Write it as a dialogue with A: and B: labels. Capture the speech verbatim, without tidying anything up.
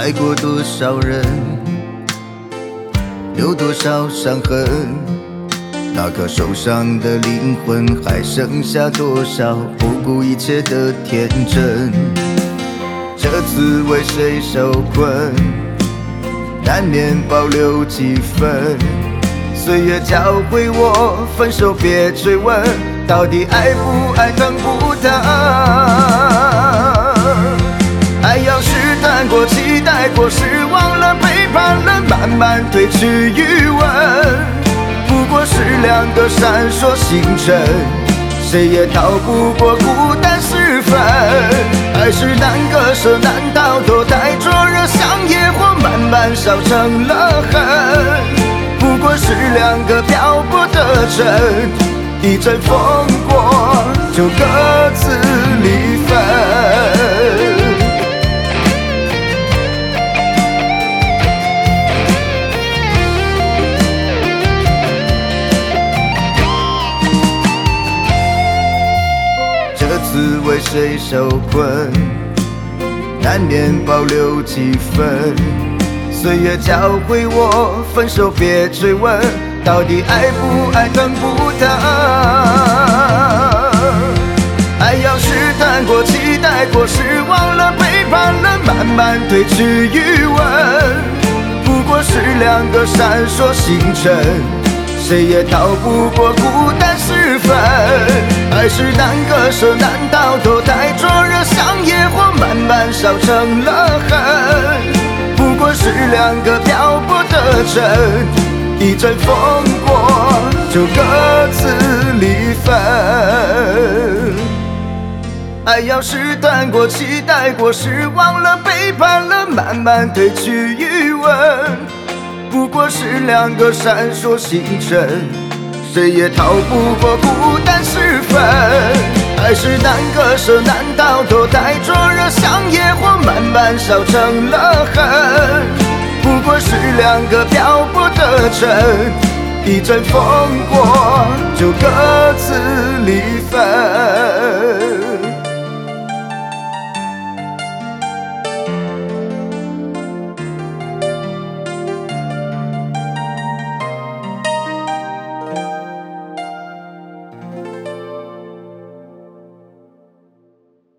A: 爱过多少人，有多少伤痕？那颗受伤的灵魂，还剩下多少不顾一切的天真？这次为谁受困，难免保留几分。岁月教会我，分手别追问，到底爱不爱，疼不疼？爱要试探过，期待过，失望了，背叛了，慢慢褪去余温。不过是两个闪烁星辰，谁也逃不过孤单时分。爱是难割舍，难逃脱，太灼热，像野火，慢慢烧成了痕。不过是两个漂泊的城，一阵风过，就各自离分。这次为谁受困，难免保留几分。岁月教会我，分手别追问，到底爱不爱，疼不疼？爱要试探过，期待过，失望了，背叛了，慢慢褪去余温。不过是两个闪烁星辰，谁也逃不过孤单时分。爱是难割舍，难逃脱，太灼热，像野火，慢慢烧成了痕。不过是两个漂泊的城，一阵风过，就各自离分。爱要试探过，期待过，失望了，背叛了，慢慢褪去余温。不过是两个闪烁星辰，谁也逃不过孤单时分。爱是难割舍，难逃脱，太灼热，像野火，慢慢烧成了痕。不过是两个漂泊的城，一阵风过，就各自离分。